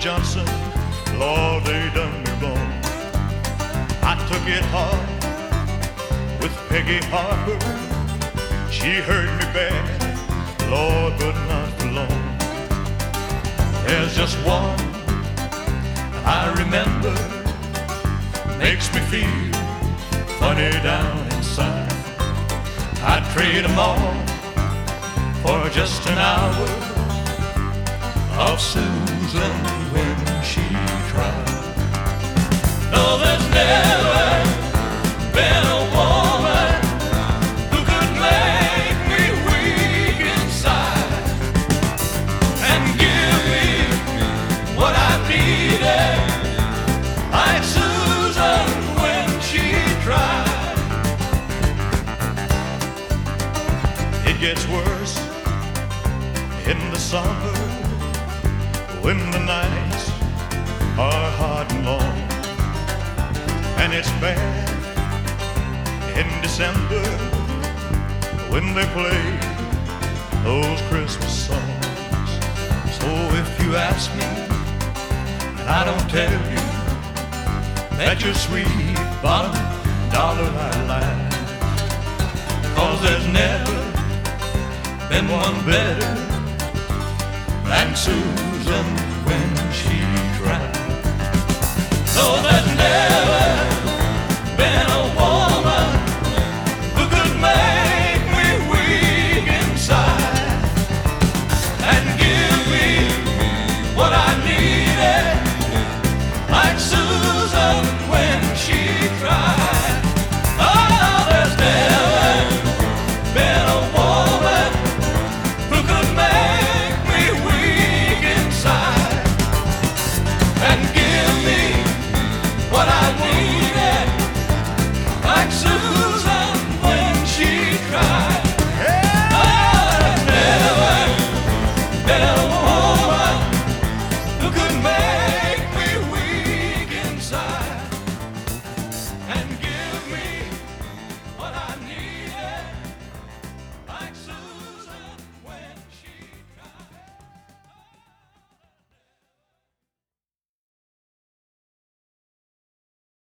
Johnson, Lord, they done me wrong. I took it hard with Peggy Harper. She hurt me bad, Lord, but not for long. There's just one I remember, makes me feel funny down inside. I'd trade them all for just an hour of Susan when she tried. No, there's never been a woman who could make me weak inside and give me what I needed, like Susan when she tried. It gets worse in the summer when the nights are hard and long, and it's bad in December when they play those Christmas songs. So if you ask me and I don't tell you that you're sweet bottom dollar I lie, 'cause there's never been one better than Susan when she tried. No, there's never